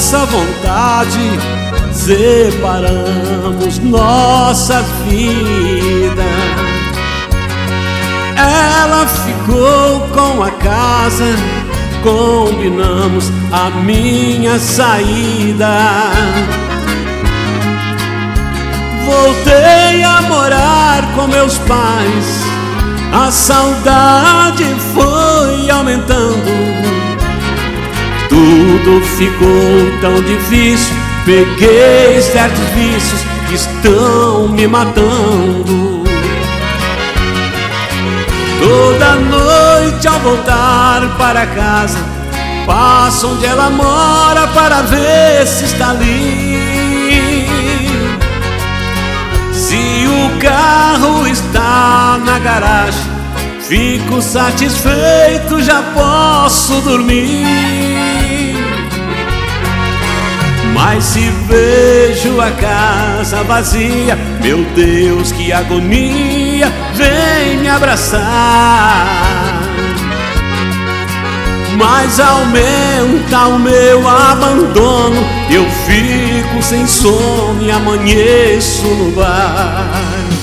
nossa vontade separamos nossa vida. Ela ficou com a casa, combinamos a minha saída. Voltei a morar com meus pais, a saudade foi aumentando. Tudo ficou tão difícil, peguei certos vícios que estão me matando. Toda noite ao voltar para casa, passo onde ela mora para ver se está ali. Se o carro está na garagem, fico satisfeito, já posso dormir. Mas se vejo a casa vazia, meu Deus, que agonia, vem me abraçar. Mas aumenta o meu abandono, eu fico sem sono e amanheço no bar.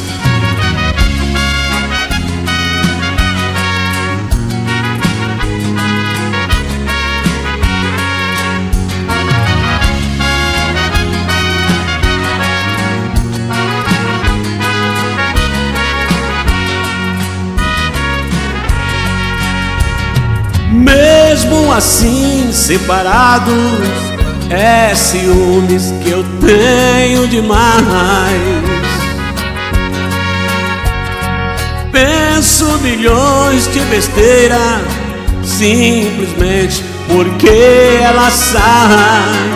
Mesmo assim separados, é ciúmes que eu tenho demais. Penso milhões de besteira, simplesmente porque ela sai.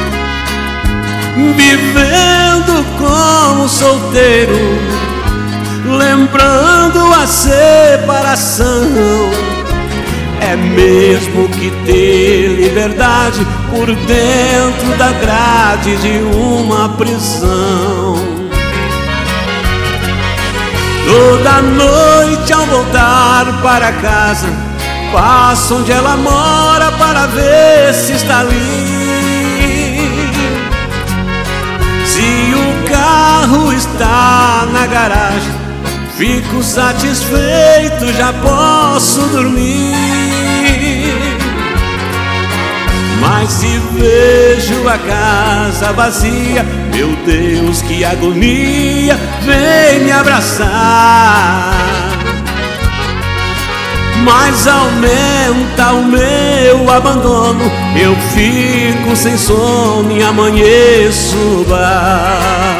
Vivendo como solteiro, lembrando a separação. É mesmo que ter liberdade por dentro da grade de uma prisão. Toda noite ao voltar para casa, passo onde ela mora para ver se está ali. Se o carro está na garagem, fico satisfeito, já posso dormir. Mas se vejo a casa vazia, meu Deus, que agonia, vem me abraçar. Mas aumenta o meu abandono, eu fico sem sono e amanheço no bar.